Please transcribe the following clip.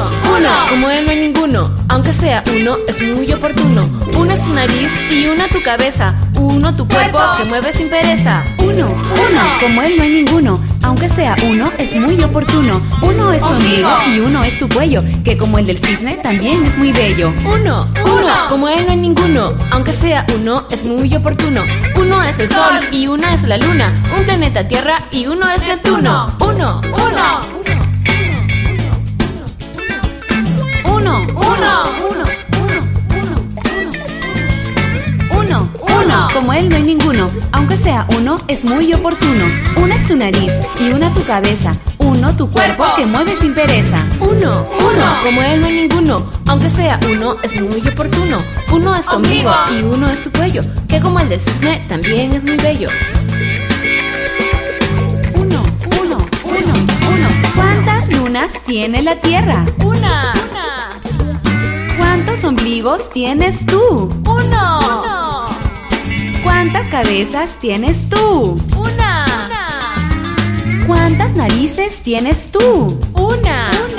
Uno, como él no hay ninguno, aunque sea uno, es muy oportuno. Uno es tu nariz y una tu cabeza, uno tu cuerpo que mueve sin pereza. Uno, como él no hay ninguno, aunque sea uno, es muy oportuno. Uno es tu ombligo y uno es tu cuello, que como el del cisne también es muy bello. Uno, como él no hay ninguno, aunque sea uno, es muy oportuno. Uno es el sol y una es la luna, un planeta Tierra y uno es Neptuno. Uno, como él no hay ninguno, aunque sea uno, es muy oportuno. Una es tu nariz y una tu cabeza, uno tu cuerpo que mueve sin pereza. Uno, como él no hay ninguno, aunque sea uno, es muy oportuno. Uno es tu ombligo y uno es tu cuello, que como el del cisne también es muy bello. Uno. ¿Cuántas lunas tiene la Tierra? Una. ¿Cuántos ombligos tienes tú? Uno. ¿Cuántas cabezas tienes tú? Una. ¿Cuántas narices tienes tú? Una.